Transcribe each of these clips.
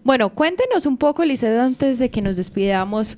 Bueno, cuéntenos un poco, Lisset, antes de que nos despidamos,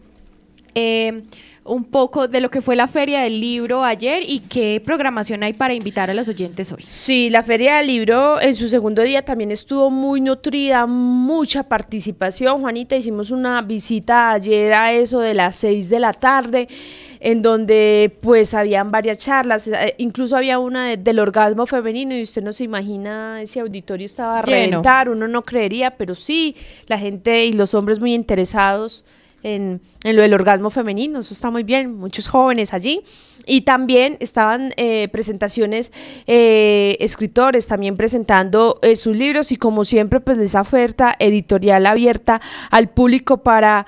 un poco de lo que fue la Feria del Libro ayer y qué programación hay para invitar a los oyentes hoy. Sí, la Feria del Libro en su segundo día también estuvo muy nutrida, mucha participación. Juanita, hicimos una visita ayer a eso de las 6 de la tarde, en donde pues habían varias charlas, incluso había una del orgasmo femenino y usted no se imagina, ese auditorio estaba a reventar, uno no creería, pero sí, la gente y los hombres muy interesados en lo del orgasmo femenino, eso está muy bien, muchos jóvenes allí, y también estaban presentaciones, escritores también presentando sus libros, y como siempre pues esa oferta editorial abierta al público para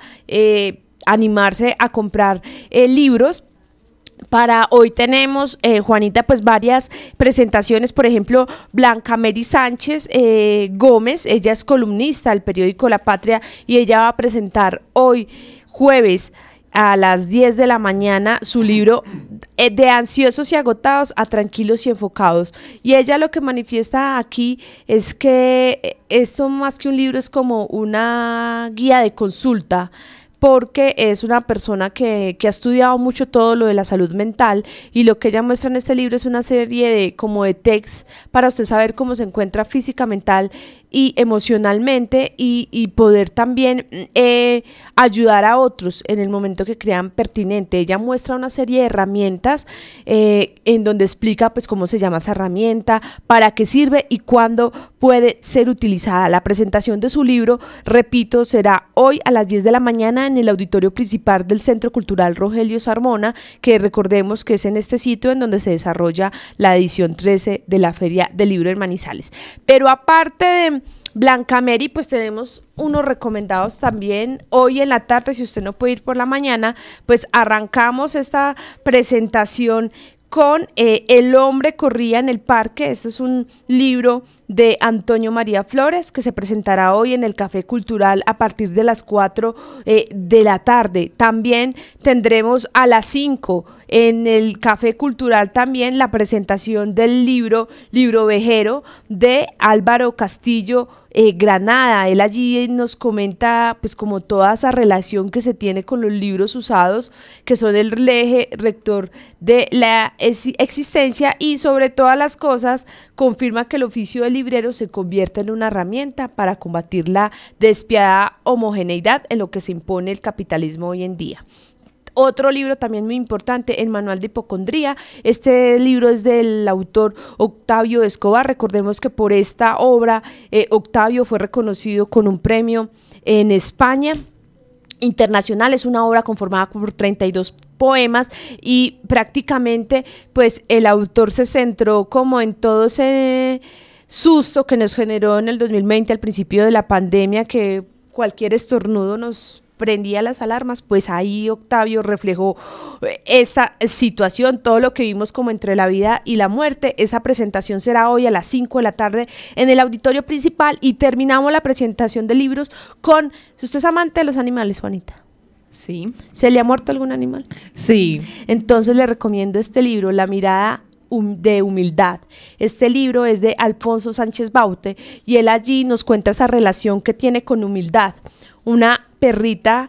animarse a comprar libros. Para hoy tenemos, Juanita, pues varias presentaciones, por ejemplo, Blanca Mary Sánchez Gómez, ella es columnista del periódico La Patria y ella va a presentar hoy, jueves, a las 10 de la mañana, su libro De ansiosos y agotados a tranquilos y enfocados. Y ella lo que manifiesta aquí es que esto más que un libro es como una guía de consulta, porque es una persona que ha estudiado mucho todo lo de la salud mental, y lo que ella muestra en este libro es una serie de como de texts para usted saber cómo se encuentra física, mental y emocionalmente, y poder también ayudar a otros en el momento que crean pertinente. Ella muestra una serie de herramientas en donde explica pues cómo se llama esa herramienta, para qué sirve y cuándo puede ser utilizada. La presentación de su libro, repito, será hoy a las 10 de la mañana en el auditorio principal del Centro Cultural Rogelio Sarmona, que recordemos que es en este sitio en donde se desarrolla la edición 13 de la Feria del Libro en Manizales. Pero aparte de Blanca Mary, pues tenemos unos recomendados también hoy en la tarde. Si usted no puede ir por la mañana, pues arrancamos esta presentación con El hombre corría en el parque. Esto es un libro de Antonio María Flores que se presentará hoy en el Café Cultural a partir de las 4 de la tarde. También tendremos a las 5 en el Café Cultural también la presentación del libro Vejero de Álvaro Castillo Granada. Él allí nos comenta pues como toda esa relación que se tiene con los libros usados, que son el eje rector de la existencia, y sobre todas las cosas confirma que el oficio de librero se convierte en una herramienta para combatir la despiadada homogeneidad en lo que se impone el capitalismo hoy en día. Otro libro también muy importante, el Manual de Hipocondría. Este libro es del autor Octavio Escobar. Recordemos que por esta obra Octavio fue reconocido con un premio en España internacional. Es una obra conformada por 32 poemas y prácticamente pues el autor se centró como en todo ese susto que nos generó en el 2020 al principio de la pandemia, que cualquier estornudo nos prendía las alarmas. Pues ahí Octavio reflejó esta situación, todo lo que vimos como entre la vida y la muerte. Esa presentación será hoy a las 5 de la tarde en el auditorio principal, y terminamos la presentación de libros con, si usted es amante de los animales, Juanita. Sí. ¿Se le ha muerto algún animal? Sí. Entonces le recomiendo este libro, La mirada de humildad. Este libro es de Alfonso Sánchez Baute y él allí nos cuenta esa relación que tiene con humildad. Una perrita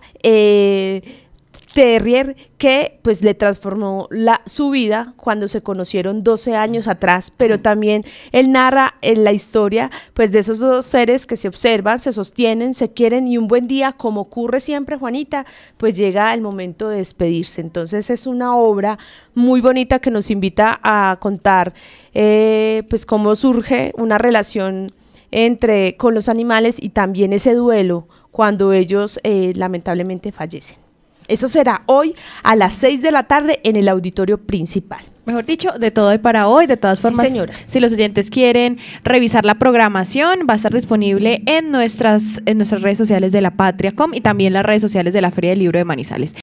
terrier que pues le transformó su vida cuando se conocieron 12 años atrás, pero también él narra en la historia pues de esos dos seres que se observan, se sostienen, se quieren, y un buen día, como ocurre siempre, Juanita, pues llega el momento de despedirse. Entonces es una obra muy bonita que nos invita a contar pues cómo surge una relación con los animales, y también ese duelo cuando ellos lamentablemente fallecen. Eso será hoy a las 6 de la tarde en el auditorio principal. Mejor dicho, de todo hay para hoy. De todas formas, sí, señora, si los oyentes quieren revisar la programación, va a estar disponible en nuestras redes sociales de La Patria.com y también las redes sociales de la Feria del Libro de Manizales.